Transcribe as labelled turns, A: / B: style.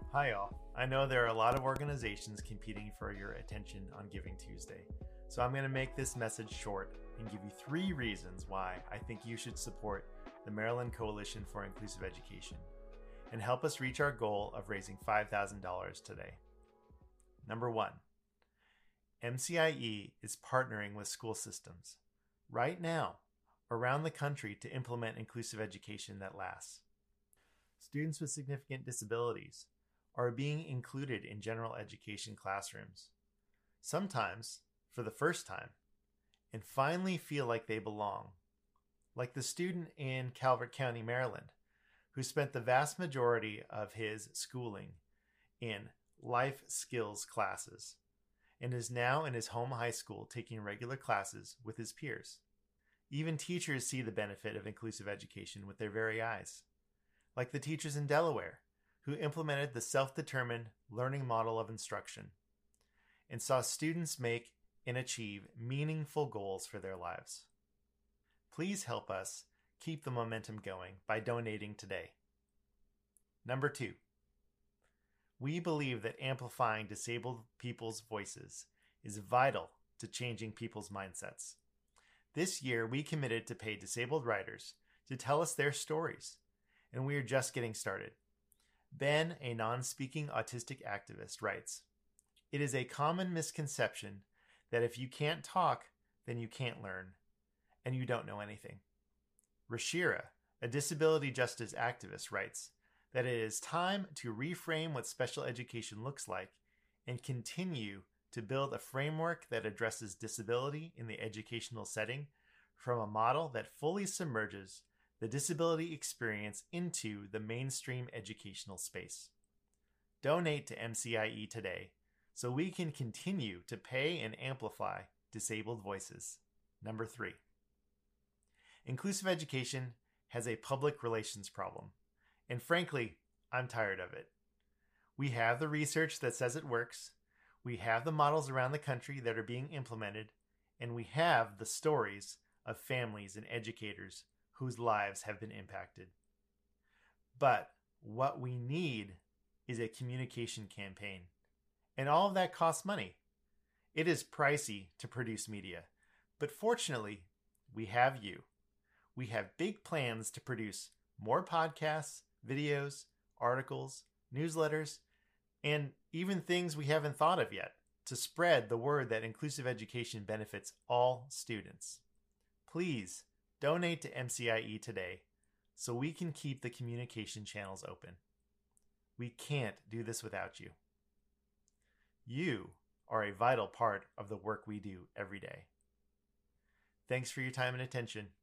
A: Hi, all. I know there are a lot of organizations competing for your attention on Giving Tuesday, so I'm going to make this message short and give you 3 reasons why I think you should support the Maryland Coalition for Inclusive Education and help us reach our goal of raising $5,000 today. Number 1, MCIE is partnering with school systems right now around the country to implement inclusive education that lasts. Students with significant disabilities are being included in general education classrooms, sometimes for the first time, and finally feel like they belong, like the student in Calvert County, Maryland, who spent the vast majority of his schooling in life skills classes and is now in his home high school taking regular classes with his peers. Even teachers see the benefit of inclusive education with their very eyes, like the teachers in Delaware who implemented the self-determined learning model of instruction and saw students make and achieve meaningful goals for their lives. Please help us keep the momentum going by donating today. Number 2, we believe that amplifying disabled people's voices is vital to changing people's mindsets. This year, we committed to pay disabled writers to tell us their stories, and we are just getting started. Ben, a non-speaking autistic activist, writes, "It is a common misconception that if you can't talk, then you can't learn, and you don't know anything." Rashira, a disability justice activist, writes that it is time to reframe what special education looks like and continue to build a framework that addresses disability in the educational setting from a model that fully submerges the disability experience into the mainstream educational space. Donate to MCIE today so we can continue to pay and amplify disabled voices. Number 3, inclusive education has a public relations problem, and frankly, I'm tired of it. We have the research that says it works, we have the models around the country that are being implemented, and we have the stories of families and educators whose lives have been impacted. But what we need is a communication campaign. And all of that costs money. It is pricey to produce media. But fortunately, we have you. We have big plans to produce more podcasts, videos, articles, newsletters, and even things we haven't thought of yet to spread the word that inclusive education benefits all students. Please donate to MCIE today so we can keep the communication channels open. We can't do this without you. You are a vital part of the work we do every day. Thanks for your time and attention.